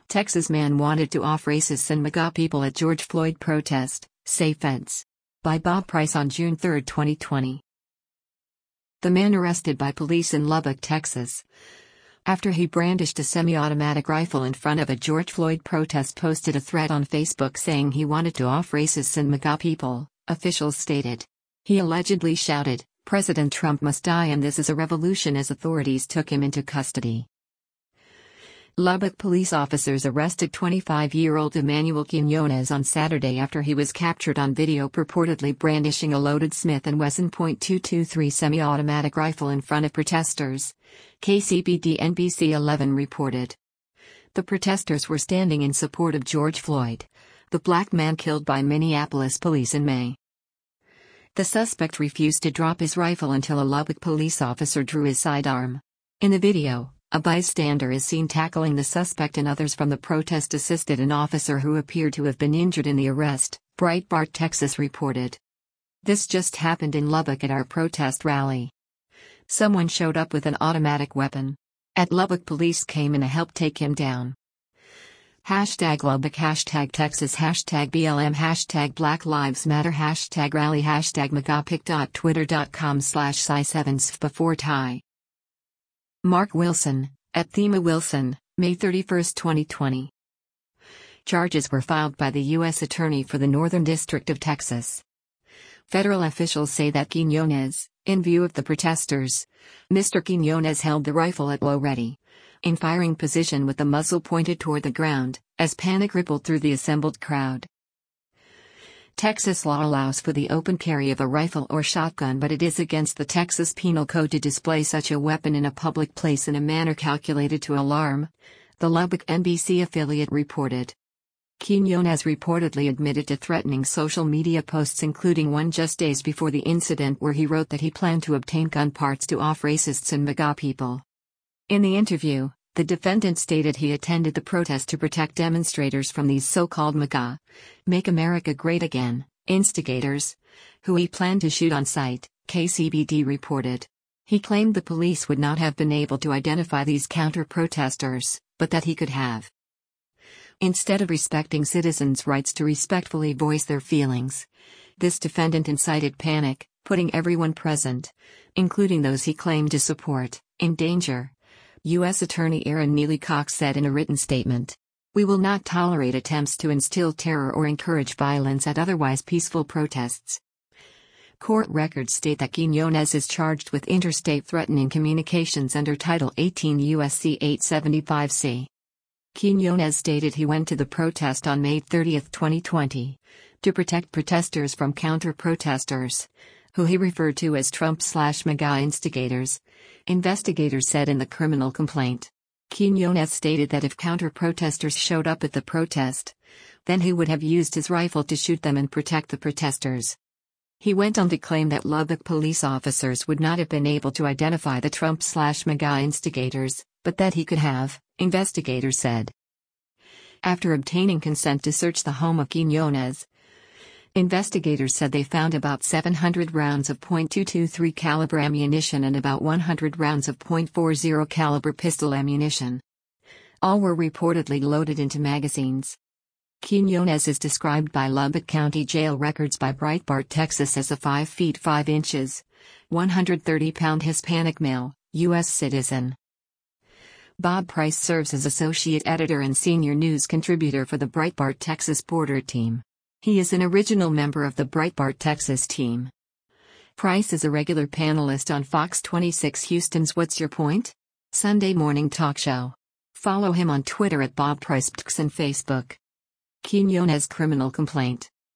Texas man wanted to off racists and MAGA people at George Floyd protest, say feds. By Bob Price on June 3, 2020. The man arrested by police in Lubbock, Texas, after he brandished a semi-automatic rifle in front of a George Floyd protest, posted a thread on Facebook saying he wanted to off racists and MAGA people, officials stated. He allegedly shouted, "President Trump must die and this is a revolution," as authorities took him into custody. Lubbock police officers arrested 25-year-old Emmanuel Quinones on Saturday after he was captured on video purportedly brandishing a loaded Smith & Wesson .223 semi-automatic rifle in front of protesters, KCBD NBC 11 reported. The protesters were standing in support of George Floyd, the black man killed by Minneapolis police in May. The suspect refused to drop his rifle until a Lubbock police officer drew his sidearm. In the video, a bystander is seen tackling the suspect and others from the protest assisted an officer who appeared to have been injured in the arrest, Breitbart Texas reported. "This just happened in Lubbock at our protest rally. Someone showed up with an automatic weapon. At Lubbock police came in to help take him down." Hashtag Lubbock, hashtag Texas, hashtag BLM, hashtag Black Lives Matter, hashtag Rally, hashtag MAGAPIC.twitter.com/Cy7SF4Ty. Mark Wilson, at Thema Wilson, May 31, 2020. Charges were filed by the U.S. Attorney for the Northern District of Texas. Federal officials say that Quinones, in view of the protesters, Mr. Quinones held the rifle at low ready, in firing position with the muzzle pointed toward the ground, as panic rippled through the assembled crowd. Texas law allows for the open carry of a rifle or shotgun, but it is against the Texas Penal Code to display such a weapon in a public place in a manner calculated to alarm, the Lubbock NBC affiliate reported. Quinones reportedly admitted to threatening social media posts, including one just days before the incident where he wrote that he planned to obtain gun parts to off racists and MAGA people. In the interview, the defendant stated he attended the protest to protect demonstrators from these so-called MAGA, Make America Great Again, instigators, who he planned to shoot on sight, KCBD reported. He claimed the police would not have been able to identify these counter-protesters, but that he could have. Instead of respecting citizens' rights to respectfully voice their feelings, this defendant incited panic, putting everyone present, including those he claimed to support, in danger. U.S. Attorney Aaron Neely Cox said in a written statement, "We will not tolerate attempts to instill terror or encourage violence at otherwise peaceful protests." Court records state that Quinones is charged with interstate threatening communications under Title 18 U.S.C. 875C. Quinones stated he went to the protest on May 30, 2020, to protect protesters from counter-protesters, who he referred to as Trump/MAGA instigators, investigators said in the criminal complaint. Quinones stated that if counter-protesters showed up at the protest, then he would have used his rifle to shoot them and protect the protesters. He went on to claim that Lubbock police officers would not have been able to identify the Trump/MAGA instigators, but that he could have, investigators said. After obtaining consent to search the home of Quinones, investigators said they found about 700 rounds of .223 caliber ammunition and about 100 rounds of .40 caliber pistol ammunition. All were reportedly loaded into magazines. Quinones is described by Lubbock County Jail records by Breitbart Texas as a 5 feet 5 inches, 130-pound Hispanic male, U.S. citizen. Bob Price serves as associate editor and senior news contributor for the Breitbart Texas Border team. He is an original member of the Breitbart Texas team. Price is a regular panelist on Fox 26 Houston's What's Your Point? Sunday morning talk show. Follow him on Twitter at Bob Price and Facebook. Quinones criminal complaint.